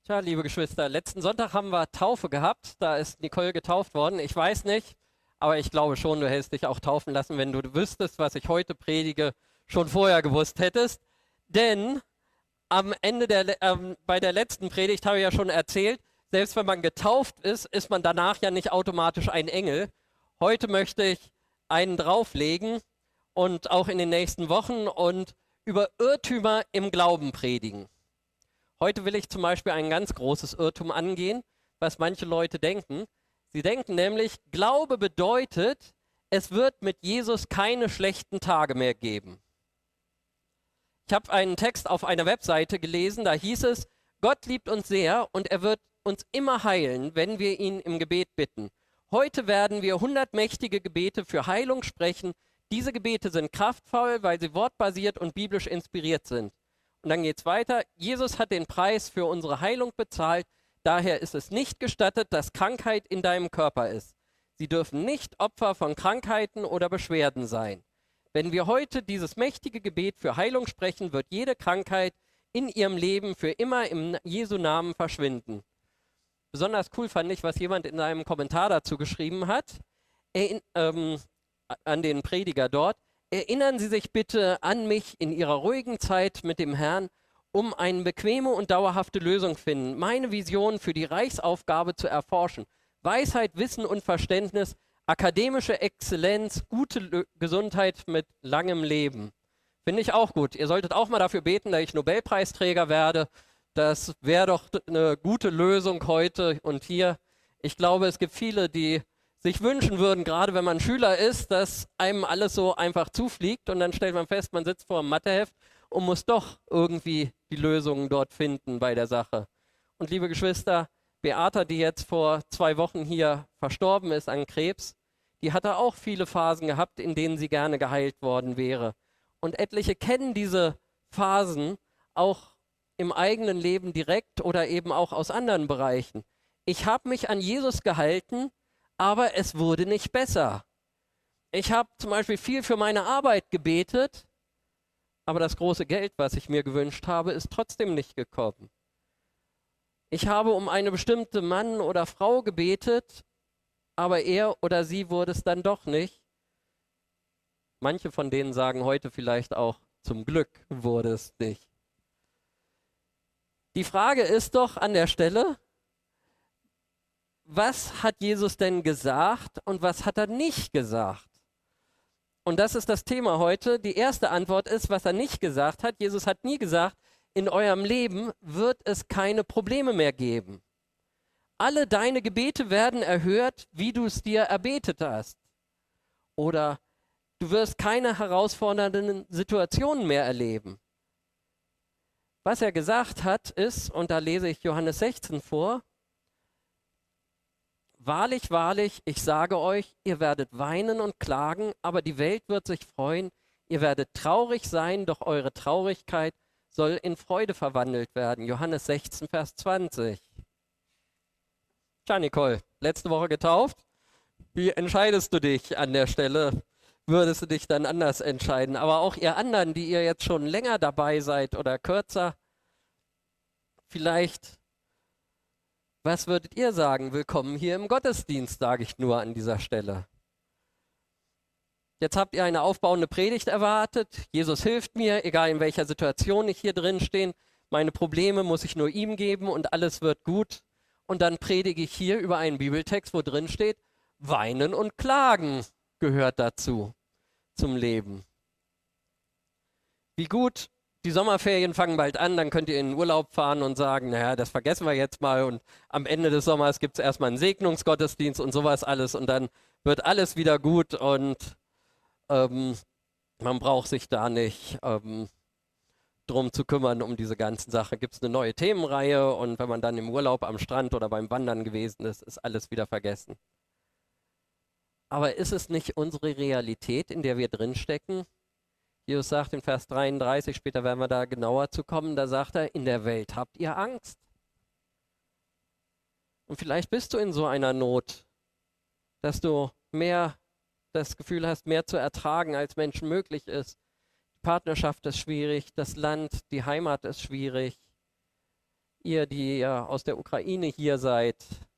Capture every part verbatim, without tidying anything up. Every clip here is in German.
Tja, liebe Geschwister, letzten Sonntag haben wir Taufe gehabt. Da ist Nicole getauft worden. Ich weiß nicht, aber ich glaube schon, du hättest dich auch taufen lassen, wenn du wüsstest, was ich heute predige, schon vorher gewusst hättest. Denn am Ende der, le- ähm, bei der letzten Predigt habe ich ja schon erzählt, selbst wenn man getauft ist, ist man danach ja nicht automatisch ein Engel. Heute möchte ich einen drauflegen und auch in den nächsten Wochen und über Irrtümer im Glauben predigen. Heute will ich zum Beispiel ein ganz großes Irrtum angehen, was manche Leute denken. Sie denken nämlich, Glaube bedeutet, es wird mit Jesus keine schlechten Tage mehr geben. Ich habe einen Text auf einer Webseite gelesen, da hieß es, Gott liebt uns sehr und er wird uns immer heilen, wenn wir ihn im Gebet bitten. Heute werden wir hundert mächtige Gebete für Heilung sprechen. Diese Gebete sind kraftvoll, weil sie wortbasiert und biblisch inspiriert sind. Und dann geht es weiter. Jesus hat den Preis für unsere Heilung bezahlt. Daher ist es nicht gestattet, dass Krankheit in deinem Körper ist. Sie dürfen nicht Opfer von Krankheiten oder Beschwerden sein. Wenn wir heute dieses mächtige Gebet für Heilung sprechen, wird jede Krankheit in ihrem Leben für immer im Jesu Namen verschwinden. Besonders cool fand ich, was jemand in einem Kommentar dazu geschrieben hat, er, ähm, an den Prediger dort. Erinnern Sie sich bitte an mich in Ihrer ruhigen Zeit mit dem Herrn, um eine bequeme und dauerhafte Lösung finden, meine Vision für die Reichsaufgabe zu erforschen. Weisheit, Wissen und Verständnis, akademische Exzellenz, gute Lö- Gesundheit mit langem Leben. Finde ich auch gut. Ihr solltet auch mal dafür beten, dass ich Nobelpreisträger werde. Das wäre doch eine gute Lösung heute und hier. Ich glaube, es gibt viele, die sich wünschen würden, gerade wenn man Schüler ist, dass einem alles so einfach zufliegt und dann stellt man fest, man sitzt vor einem Matheheft und muss doch irgendwie die Lösungen dort finden bei der Sache. Und liebe Geschwister, Beata, die jetzt vor zwei Wochen hier verstorben ist an Krebs, die hatte auch viele Phasen gehabt, in denen sie gerne geheilt worden wäre. Und etliche kennen diese Phasen auch im eigenen Leben direkt oder eben auch aus anderen Bereichen. Ich habe mich an Jesus gehalten, aber es wurde nicht besser. Ich habe zum Beispiel viel für meine Arbeit gebetet, aber das große Geld, was ich mir gewünscht habe, ist trotzdem nicht gekommen. Ich habe um eine bestimmte Mann oder Frau gebetet, aber er oder sie wurde es dann doch nicht. Manche von denen sagen heute vielleicht auch, zum Glück wurde es nicht. Die Frage ist doch an der Stelle, was hat Jesus denn gesagt und was hat er nicht gesagt? Und das ist das Thema heute. Die erste Antwort ist, was er nicht gesagt hat. Jesus hat nie gesagt, in eurem Leben wird es keine Probleme mehr geben. Alle deine Gebete werden erhört, wie du es dir erbetet hast. Oder du wirst keine herausfordernden Situationen mehr erleben. Was er gesagt hat ist, und da lese ich Johannes sechzehn vor, wahrlich, wahrlich, ich sage euch, ihr werdet weinen und klagen, aber die Welt wird sich freuen. Ihr werdet traurig sein, doch eure Traurigkeit soll in Freude verwandelt werden. Johannes sechzehn, Vers zwanzig. Tja, Nicole, letzte Woche getauft. Wie entscheidest du dich an der Stelle? Würdest du dich dann anders entscheiden? Aber auch ihr anderen, die ihr jetzt schon länger dabei seid oder kürzer, vielleicht, was würdet ihr sagen? Willkommen hier im Gottesdienst, sage ich nur an dieser Stelle. Jetzt habt ihr eine aufbauende Predigt erwartet. Jesus hilft mir, egal in welcher Situation ich hier drin stehe. Meine Probleme muss ich nur ihm geben und alles wird gut. Und dann predige ich hier über einen Bibeltext, wo drin steht, Weinen und Klagen gehört dazu, zum Leben. Wie gut, die Sommerferien fangen bald an, dann könnt ihr in den Urlaub fahren und sagen, naja, das vergessen wir jetzt mal und am Ende des Sommers gibt es erstmal einen Segnungsgottesdienst und sowas alles und dann wird alles wieder gut und ähm, man braucht sich da nicht ähm, drum zu kümmern, um diese ganzen Sachen. Gibt es eine neue Themenreihe und wenn man dann im Urlaub am Strand oder beim Wandern gewesen ist, ist alles wieder vergessen. Aber ist es nicht unsere Realität, in der wir drinstecken? Jesus sagt in Vers dreiunddreißig, später werden wir da genauer zu kommen, da sagt er, in der Welt habt ihr Angst. Und vielleicht bist du in so einer Not, dass du mehr das Gefühl hast, mehr zu ertragen, als Menschen möglich ist. Die Partnerschaft ist schwierig, das Land, die Heimat ist schwierig. ihr, die ja aus der Ukraine hier seid,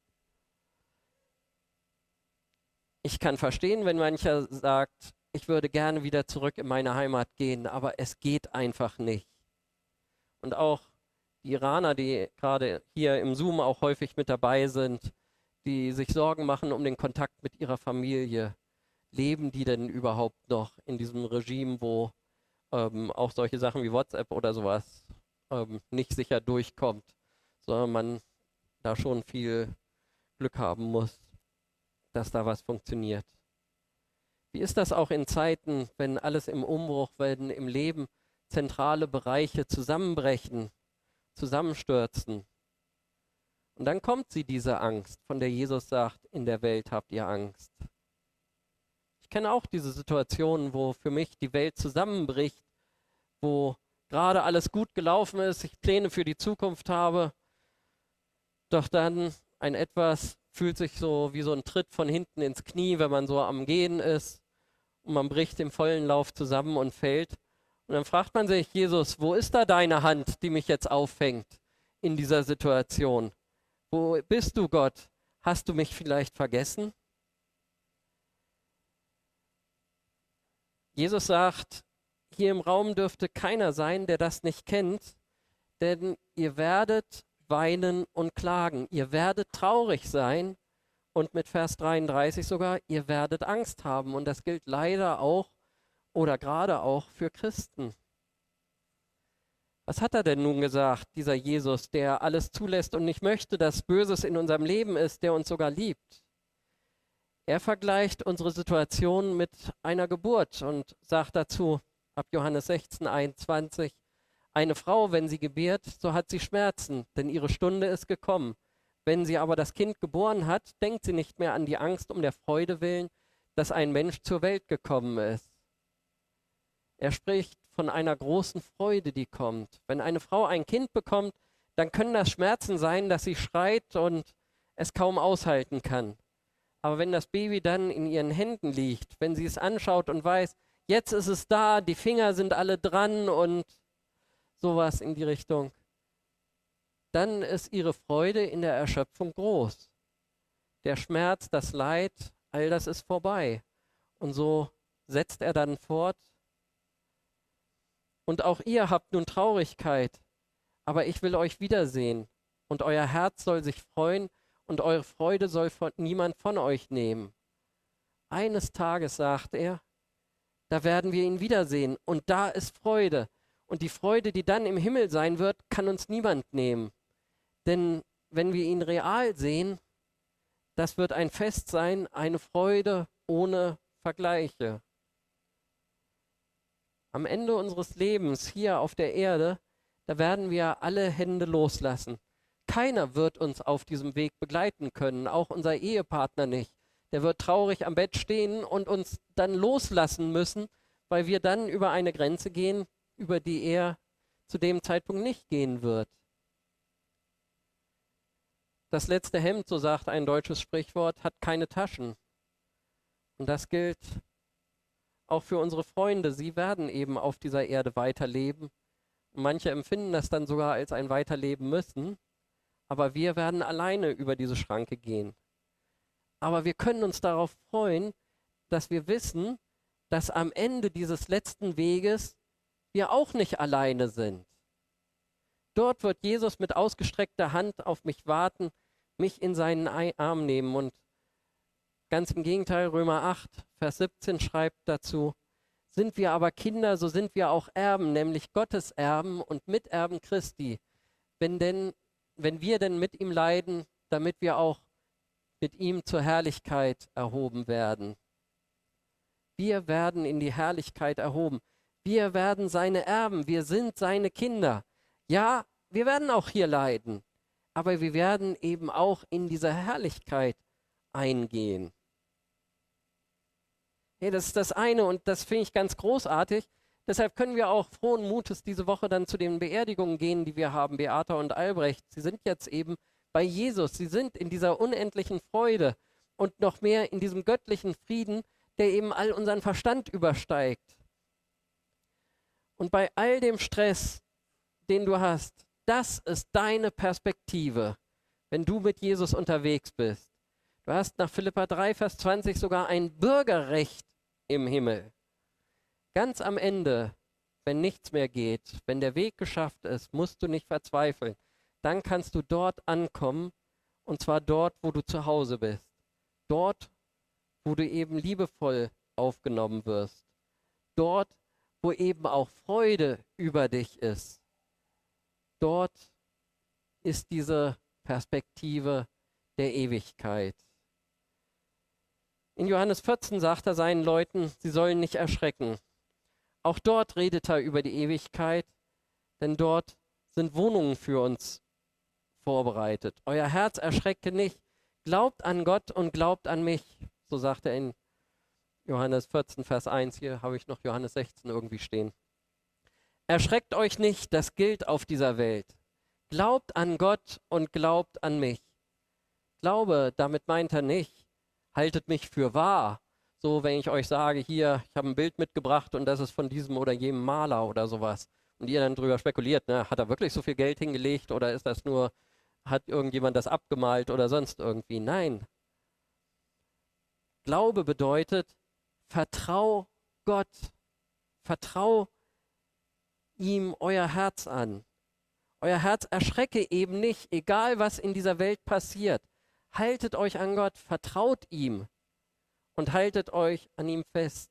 ich kann verstehen, wenn mancher sagt, ich würde gerne wieder zurück in meine Heimat gehen, aber es geht einfach nicht. Und auch die Iraner, die gerade hier im Zoom auch häufig mit dabei sind, die sich Sorgen machen um den Kontakt mit ihrer Familie. Leben die denn überhaupt noch in diesem Regime, wo ähm, auch solche Sachen wie WhatsApp oder sowas ähm, nicht sicher durchkommt, sondern man da schon viel Glück haben muss, dass da was funktioniert. Wie ist das auch in Zeiten, wenn alles im Umbruch, wenn im Leben zentrale Bereiche zusammenbrechen, zusammenstürzen? Und dann kommt sie, diese Angst, von der Jesus sagt, in der Welt habt ihr Angst. Ich kenne auch diese Situationen, wo für mich die Welt zusammenbricht, wo gerade alles gut gelaufen ist, ich Pläne für die Zukunft habe, doch dann ein etwas fühlt sich so wie so ein Tritt von hinten ins Knie, wenn man so am Gehen ist und man bricht im vollen Lauf zusammen und fällt. Und dann fragt man sich, Jesus, wo ist da deine Hand, die mich jetzt auffängt in dieser Situation? Wo bist du, Gott? Hast du mich vielleicht vergessen? Jesus sagt, hier im Raum dürfte keiner sein, der das nicht kennt, denn ihr werdet weinen und klagen. Ihr werdet traurig sein und mit Vers dreiunddreißig sogar, ihr werdet Angst haben. Und das gilt leider auch oder gerade auch für Christen. Was hat er denn nun gesagt, dieser Jesus, der alles zulässt und nicht möchte, dass Böses in unserem Leben ist, der uns sogar liebt? Er vergleicht unsere Situation mit einer Geburt und sagt dazu, ab Johannes sechzehn, einundzwanzig, eine Frau, wenn sie gebiert, so hat sie Schmerzen, denn ihre Stunde ist gekommen. Wenn sie aber das Kind geboren hat, denkt sie nicht mehr an die Angst um der Freude willen, dass ein Mensch zur Welt gekommen ist. Er spricht von einer großen Freude, die kommt. Wenn eine Frau ein Kind bekommt, dann können das Schmerzen sein, dass sie schreit und es kaum aushalten kann. Aber wenn das Baby dann in ihren Händen liegt, wenn sie es anschaut und weiß, jetzt ist es da, die Finger sind alle dran und sowas in die Richtung, dann ist ihre Freude in der Erschöpfung groß. Der Schmerz, das Leid, all das ist vorbei. Und so setzt er dann fort. Und auch ihr habt nun Traurigkeit, aber ich will euch wiedersehen und euer Herz soll sich freuen und eure Freude soll von, niemand von euch nehmen. Eines Tages, sagt er, da werden wir ihn wiedersehen und da ist Freude. Und die Freude, die dann im Himmel sein wird, kann uns niemand nehmen. Denn wenn wir ihn real sehen, das wird ein Fest sein, eine Freude ohne Vergleiche. Am Ende unseres Lebens hier auf der Erde, da werden wir alle Hände loslassen. Keiner wird uns auf diesem Weg begleiten können, auch unser Ehepartner nicht. Der wird traurig am Bett stehen und uns dann loslassen müssen, weil wir dann über eine Grenze gehen, über die er zu dem Zeitpunkt nicht gehen wird. Das letzte Hemd, so sagt ein deutsches Sprichwort, hat keine Taschen. Und das gilt auch für unsere Freunde. Sie werden eben auf dieser Erde weiterleben. Und manche empfinden das dann sogar als ein Weiterleben müssen. Aber wir werden alleine über diese Schranke gehen. Aber wir können uns darauf freuen, dass wir wissen, dass am Ende dieses letzten Weges wir auch nicht alleine sind. Dort wird Jesus mit ausgestreckter Hand auf mich warten, mich in seinen Arm nehmen. Und ganz im Gegenteil, Römer acht, Vers siebzehn schreibt dazu, sind wir aber Kinder, so sind wir auch Erben, nämlich Gottes Erben und Miterben Christi, wenn, denn, wenn wir denn mit ihm leiden, damit wir auch mit ihm zur Herrlichkeit erhoben werden. Wir werden in die Herrlichkeit erhoben. Wir werden seine Erben, wir sind seine Kinder. Ja, wir werden auch hier leiden, aber wir werden eben auch in diese Herrlichkeit eingehen. Hey, das ist das eine und das finde ich ganz großartig. Deshalb können wir auch frohen Mutes diese Woche dann zu den Beerdigungen gehen, die wir haben, Beata und Albrecht. Sie sind jetzt eben bei Jesus. Sie sind in dieser unendlichen Freude und noch mehr in diesem göttlichen Frieden, der eben all unseren Verstand übersteigt. Und bei all dem Stress, den du hast, Das ist deine Perspektive, wenn du mit Jesus unterwegs bist. Du hast nach Philipper drei, Vers zwanzig sogar ein Bürgerrecht im Himmel. Ganz am Ende, wenn nichts mehr geht, wenn der Weg geschafft ist, musst du nicht verzweifeln. Dann kannst du dort ankommen, und zwar dort, wo du zu Hause bist. Dort, wo du eben liebevoll aufgenommen wirst. Dort, wo eben auch Freude über dich ist. Dort ist diese Perspektive der Ewigkeit. In Johannes vierzehn sagt er seinen Leuten, sie sollen nicht erschrecken. Auch dort redet er über die Ewigkeit, denn dort sind Wohnungen für uns vorbereitet. Euer Herz erschrecke nicht. Glaubt an Gott und glaubt an mich. So sagt er in Johannes vierzehn, Vers eins. Hier habe ich noch Johannes sechzehn irgendwie stehen. Erschreckt euch nicht, das gilt auf dieser Welt. Glaubt an Gott und glaubt an mich. Glaube, damit meint er nicht, haltet mich für wahr. So, wenn ich euch sage, hier, ich habe ein Bild mitgebracht und das ist von diesem oder jenem Maler oder sowas. Und ihr dann drüber spekuliert, ne, hat er wirklich so viel Geld hingelegt oder ist das nur, hat irgendjemand das abgemalt oder sonst irgendwie? Nein. Glaube bedeutet, vertrau Gott. Vertrau ihm euer Herz an. Euer Herz erschrecke eben nicht, egal was in dieser Welt passiert. Haltet euch an Gott, vertraut ihm und haltet euch an ihm fest.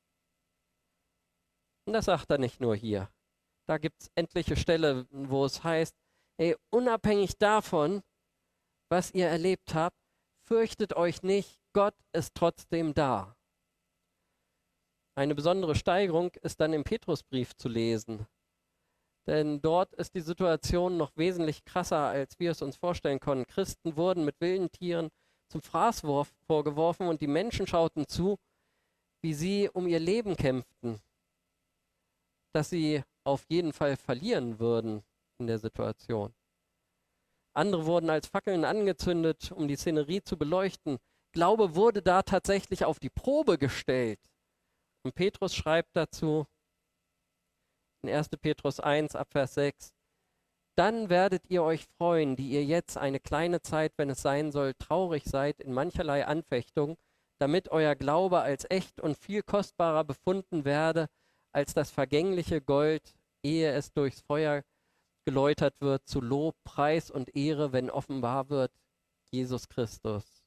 Und das sagt er nicht nur hier. Da gibt es etliche Stellen, wo es heißt, ey, unabhängig davon, was ihr erlebt habt, fürchtet euch nicht, Gott ist trotzdem da. Eine besondere Steigerung ist dann im Petrusbrief zu lesen. Denn dort ist die Situation noch wesentlich krasser, als wir es uns vorstellen konnten. Christen wurden mit wilden Tieren zum Fraß vorgeworfen und die Menschen schauten zu, wie sie um ihr Leben kämpften, dass sie auf jeden Fall verlieren würden in der Situation. Andere wurden als Fackeln angezündet, um die Szenerie zu beleuchten. Glaube wurde da tatsächlich auf die Probe gestellt. Und Petrus schreibt dazu in erster Petrus eins, ab Vers sechs, dann werdet ihr euch freuen, die ihr jetzt eine kleine Zeit, wenn es sein soll, traurig seid in mancherlei Anfechtung, damit euer Glaube als echt und viel kostbarer befunden werde, als das vergängliche Gold, ehe es durchs Feuer geläutert wird, zu Lob, Preis und Ehre, wenn offenbar wird Jesus Christus.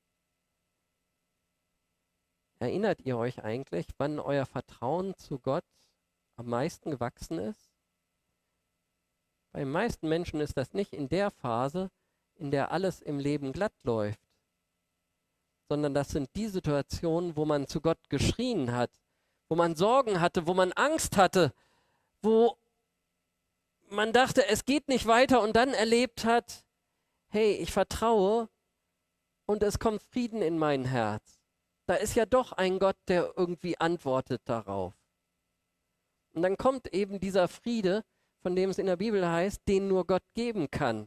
Erinnert ihr euch eigentlich, wann euer Vertrauen zu Gott am meisten gewachsen ist? Bei den meisten Menschen ist das nicht in der Phase, in der alles im Leben glatt läuft, sondern das sind die Situationen, wo man zu Gott geschrien hat, wo man Sorgen hatte, wo man Angst hatte, wo man dachte, es geht nicht weiter und dann erlebt hat, hey, ich vertraue und es kommt Frieden in mein Herz. Da ist ja doch ein Gott, der irgendwie antwortet darauf. Und dann kommt eben dieser Friede, von dem es in der Bibel heißt, den nur Gott geben kann.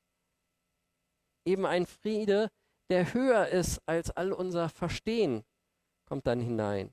Eben ein Friede, der höher ist als all unser Verstehen, kommt dann hinein.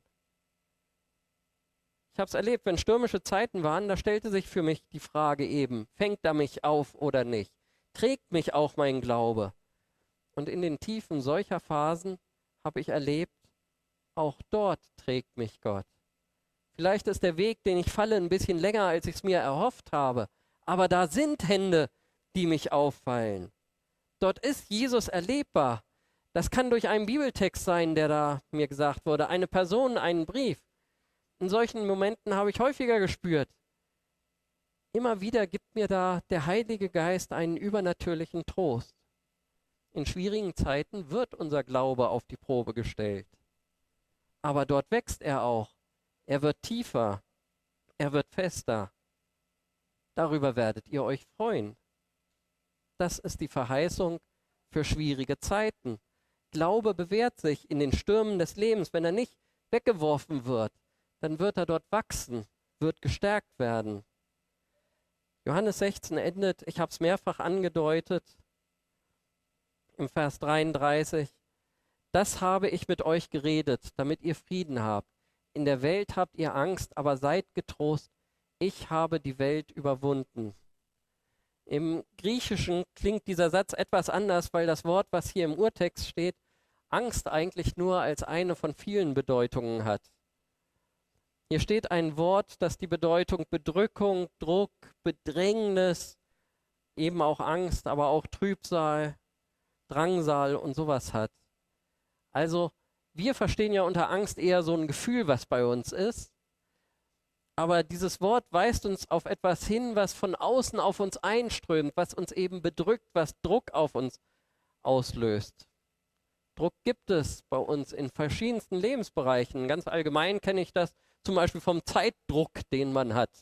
Ich habe es erlebt, wenn stürmische Zeiten waren, da stellte sich für mich die Frage eben, fängt er mich auf oder nicht? Trägt mich auch mein Glaube? Und in den Tiefen solcher Phasen habe ich erlebt, auch dort trägt mich Gott. Vielleicht ist der Weg, den ich falle, ein bisschen länger, als ich es mir erhofft habe. Aber da sind Hände, die mich auffallen. Dort ist Jesus erlebbar. Das kann durch einen Bibeltext sein, der da mir gesagt wurde, eine Person, einen Brief. In solchen Momenten habe ich häufiger gespürt. Immer wieder gibt mir da der Heilige Geist einen übernatürlichen Trost. In schwierigen Zeiten wird unser Glaube auf die Probe gestellt. Aber dort wächst er auch. Er wird tiefer, er wird fester. Darüber werdet ihr euch freuen. Das ist die Verheißung für schwierige Zeiten. Glaube bewährt sich in den Stürmen des Lebens. Wenn er nicht weggeworfen wird, dann wird er dort wachsen, wird gestärkt werden. Johannes sechzehn endet, ich habe es mehrfach angedeutet, im Vers dreiunddreißig. Das habe ich mit euch geredet, damit ihr Frieden habt. In der Welt habt ihr Angst, aber seid getrost, ich habe die Welt überwunden. Im Griechischen klingt dieser Satz etwas anders, weil das Wort, was hier im Urtext steht, Angst eigentlich nur als eine von vielen Bedeutungen hat. Hier steht ein Wort, das die Bedeutung Bedrückung, Druck, Bedrängnis, eben auch Angst, aber auch Trübsal, Drangsal und sowas hat. Also wir verstehen ja unter Angst eher so ein Gefühl, was bei uns ist. Aber dieses Wort weist uns auf etwas hin, was von außen auf uns einströmt, was uns eben bedrückt, was Druck auf uns auslöst. Druck gibt es bei uns in verschiedensten Lebensbereichen. Ganz allgemein kenne ich das zum Beispiel vom Zeitdruck, den man hat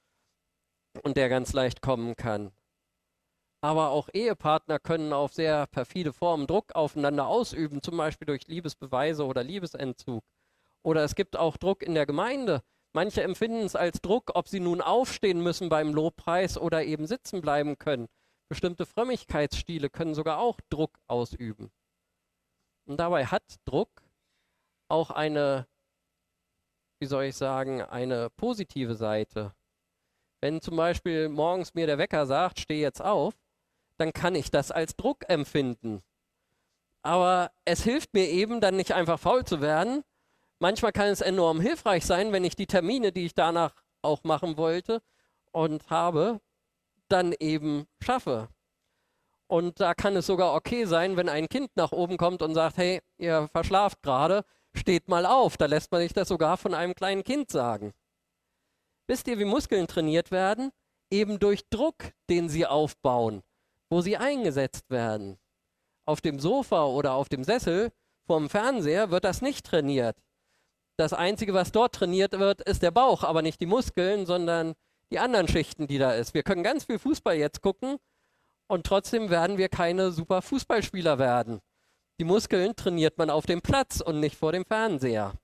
und der ganz leicht kommen kann. Aber auch Ehepartner können auf sehr perfide Formen Druck aufeinander ausüben, zum Beispiel durch Liebesbeweise oder Liebesentzug. Oder es gibt auch Druck in der Gemeinde. Manche empfinden es als Druck, ob sie nun aufstehen müssen beim Lobpreis oder eben sitzen bleiben können. Bestimmte Frömmigkeitsstile können sogar auch Druck ausüben. Und dabei hat Druck auch eine, wie soll ich sagen, eine positive Seite. Wenn zum Beispiel morgens mir der Wecker sagt, steh jetzt auf, dann kann ich das als Druck empfinden. Aber es hilft mir eben dann nicht einfach faul zu werden. Manchmal kann es enorm hilfreich sein, wenn ich die Termine, die ich danach auch machen wollte und habe, dann eben schaffe. Und da kann es sogar okay sein, wenn ein Kind nach oben kommt und sagt, hey, ihr verschlaft gerade, steht mal auf. Da lässt man sich das sogar von einem kleinen Kind sagen. Wisst ihr, wie Muskeln trainiert werden? Eben durch Druck, den sie aufbauen, wo sie eingesetzt werden. Auf dem Sofa oder auf dem Sessel vorm Fernseher wird das nicht trainiert. Das Einzige, was dort trainiert wird, ist der Bauch, aber nicht die Muskeln, sondern die anderen Schichten, die da ist. Wir können ganz viel Fußball jetzt gucken und trotzdem werden wir keine super Fußballspieler werden. Die Muskeln trainiert man auf dem Platz und nicht vor dem Fernseher.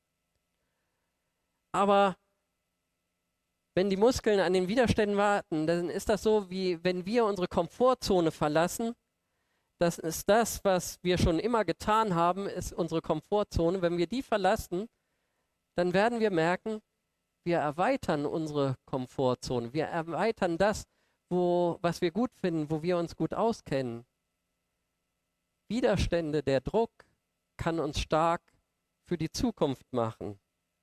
Aber wenn die Muskeln an den Widerständen warten, dann ist das so, wie wenn wir unsere Komfortzone verlassen. Das ist das, was wir schon immer getan haben, ist unsere Komfortzone. Wenn wir die verlassen, dann werden wir merken, wir erweitern unsere Komfortzone. Wir erweitern das, wo, was wir gut finden, wo wir uns gut auskennen. Widerstände, der Druck kann uns stark für die Zukunft machen.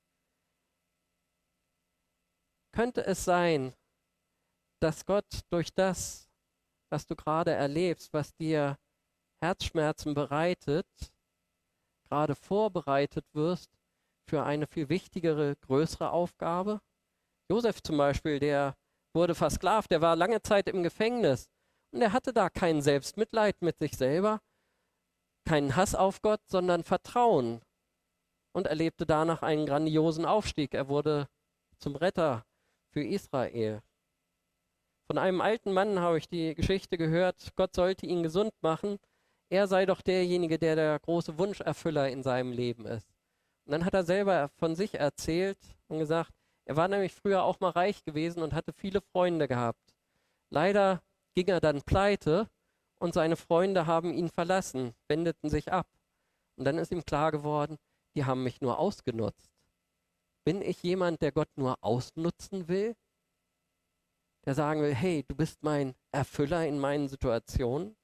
Könnte es sein, dass Gott durch das, was du gerade erlebst, was dir Herzschmerzen bereitet, gerade vorbereitet wirst für eine viel wichtigere, größere Aufgabe? Josef zum Beispiel, der wurde versklavt, der war lange Zeit im Gefängnis und er hatte da kein Selbstmitleid mit sich selber, keinen Hass auf Gott, sondern Vertrauen und erlebte danach einen grandiosen Aufstieg. Er wurde zum Retter für Israel. Von einem alten Mann habe ich die Geschichte gehört, Gott sollte ihn gesund machen, er sei doch derjenige, der der große Wunscherfüller in seinem Leben ist. Und dann hat er selber von sich erzählt und gesagt, er war nämlich früher auch mal reich gewesen und hatte viele Freunde gehabt. Leider ging er dann pleite und seine Freunde haben ihn verlassen, wendeten sich ab. Und dann ist ihm klar geworden, die haben mich nur ausgenutzt. Bin ich jemand, der Gott nur ausnutzen will? Der sagen will, hey, du bist mein Erfüller in meinen Situationen?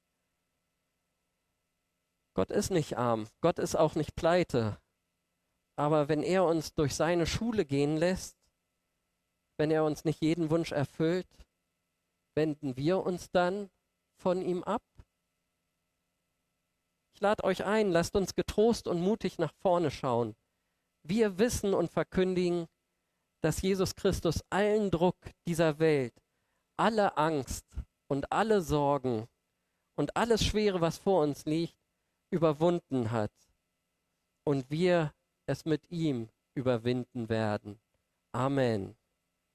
Gott ist nicht arm, Gott ist auch nicht pleite. Aber wenn er uns durch seine Schule gehen lässt, wenn er uns nicht jeden Wunsch erfüllt, wenden wir uns dann von ihm ab? Ich lade euch ein, lasst uns getrost und mutig nach vorne schauen. Wir wissen und verkündigen, dass Jesus Christus allen Druck dieser Welt, alle Angst und alle Sorgen und alles Schwere, was vor uns liegt, überwunden hat. Und wir es mit ihm überwinden werden. Amen.